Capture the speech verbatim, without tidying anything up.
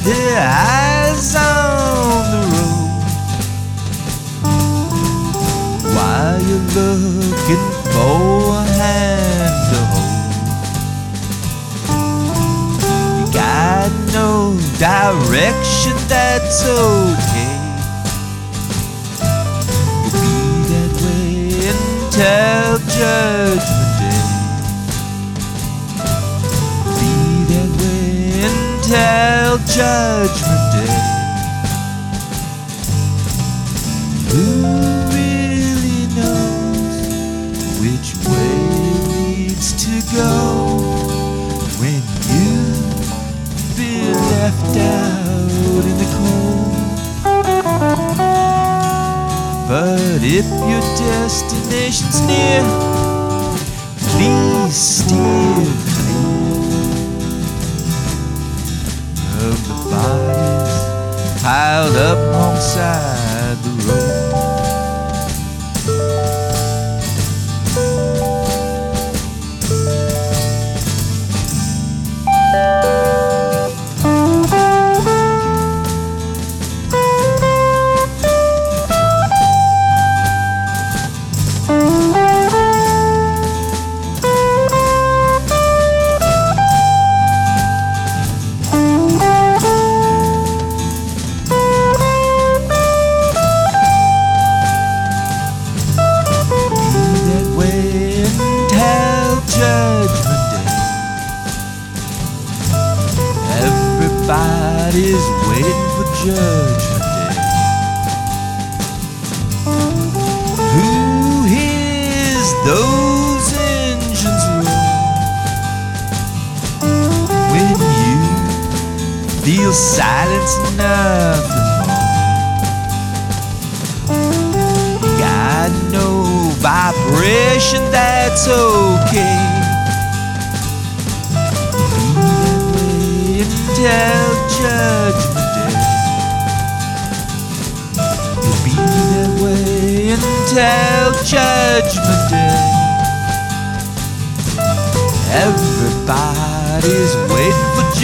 their eyes on the road while you're looking for a hand to hold. You got no direction, that's okay. You'll be that way until Judgment Day. Be that way until Judgment Day. Who really knows which way leads to go when you feel left out in the cold? But if your destination's near, please steer clear of the bodies piled up alongside the road. Everybody's waiting for Judgment Day. Who hears those engines roar when you feel silence and nothing more? You got no vibration, that's okay. Until Judgment Day. You'll be that way until Judgment Day. Everybody's waiting for